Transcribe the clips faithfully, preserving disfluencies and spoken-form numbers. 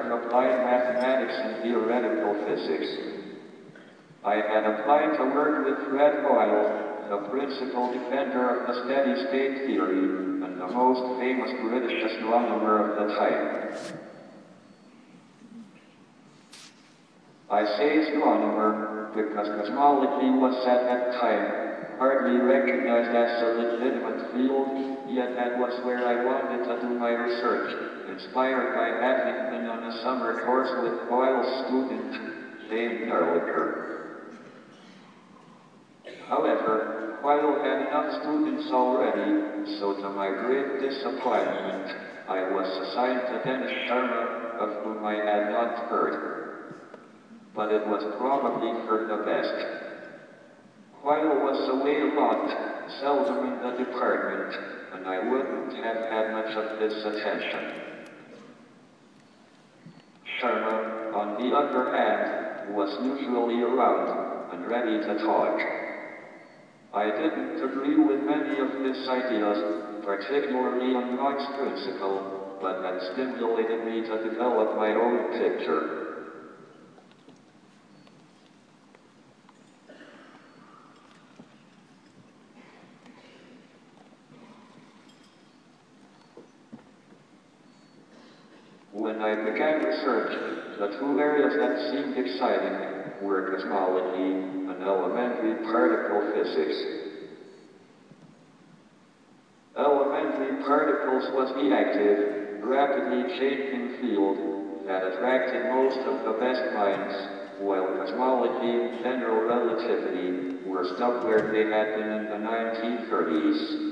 of applied mathematics and theoretical physics. I had applied to work with Fred Hoyle, the principal defender of the steady-state theory, and the most famous British astronomer of the time. I say astronomer because cosmology was at that time hardly recognized as a legitimate field, yet that was where I wanted to do my research, inspired by having been on a summer course with Hoyle's student, James Ehrlicher. However, Hoyle had enough students already, so to my great disappointment, I was assigned to Dennis Sharma, of whom I had not heard. But it was probably for the best. Hoyle was away a lot, seldom in the department, and I wouldn't have had much of his attention. Sharma, on the other hand, was usually around and ready to talk. I didn't agree with many of his ideas, particularly on Mach's principle, but that stimulated me to develop my own picture. When I began research, the two areas that seemed exciting were cosmology and elementary particle physics. Elementary particles was the active, rapidly changing field that attracted most of the best minds, while cosmology and general relativity were stuck where they had been in the nineteen thirties.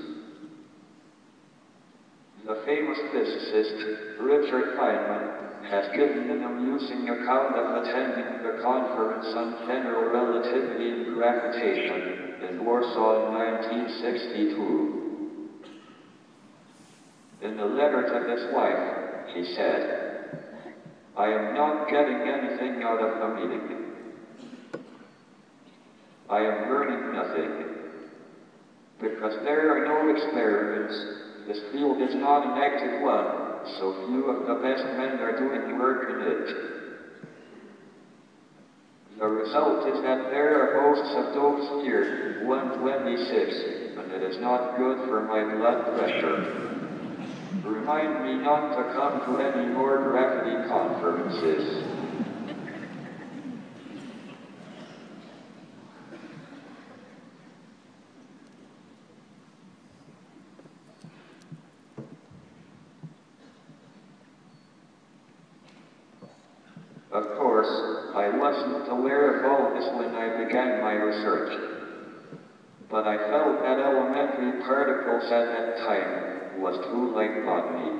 The famous physicist, Richard Feynman, has given an amusing account of attending the conference on general relativity and gravitation in Warsaw in nineteen sixty-two. In a letter to his wife, he said, "I am not getting anything out of the meeting. I am learning nothing. Because there are no experiments, this field is not an active one, so few of the best men are doing work in it. The result is that there are hosts of dopes here, one twenty-six, and it is not good for my blood pressure. Remind me not to come to any more gravity conferences." Of course, I wasn't aware of all this when I began my research. But I felt that elementary particles at that time was too like botany.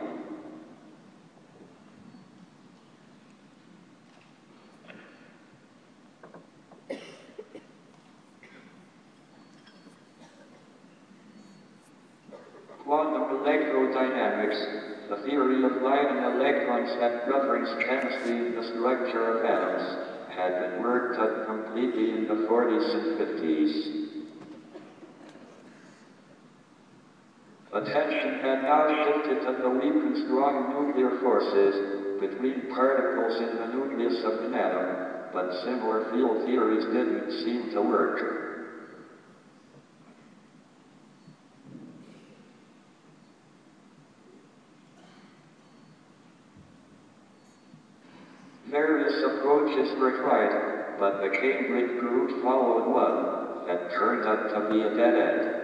Quantum electrodynamics, the theory of light and electrons that governs chemistry and the structure of atoms, had been worked up completely in the forties and fifties. Attention had now shifted to the weak and strong nuclear forces between particles in the nucleus of an atom, but similar field theories didn't seem to work. Various approaches were tried, but the Cambridge group followed one that turned out to be a dead end.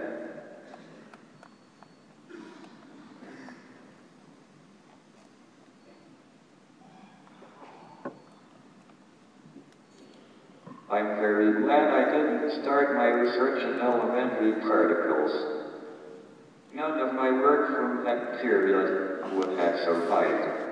I'm very glad I didn't start my research in elementary particles. None of my work from that period would have survived.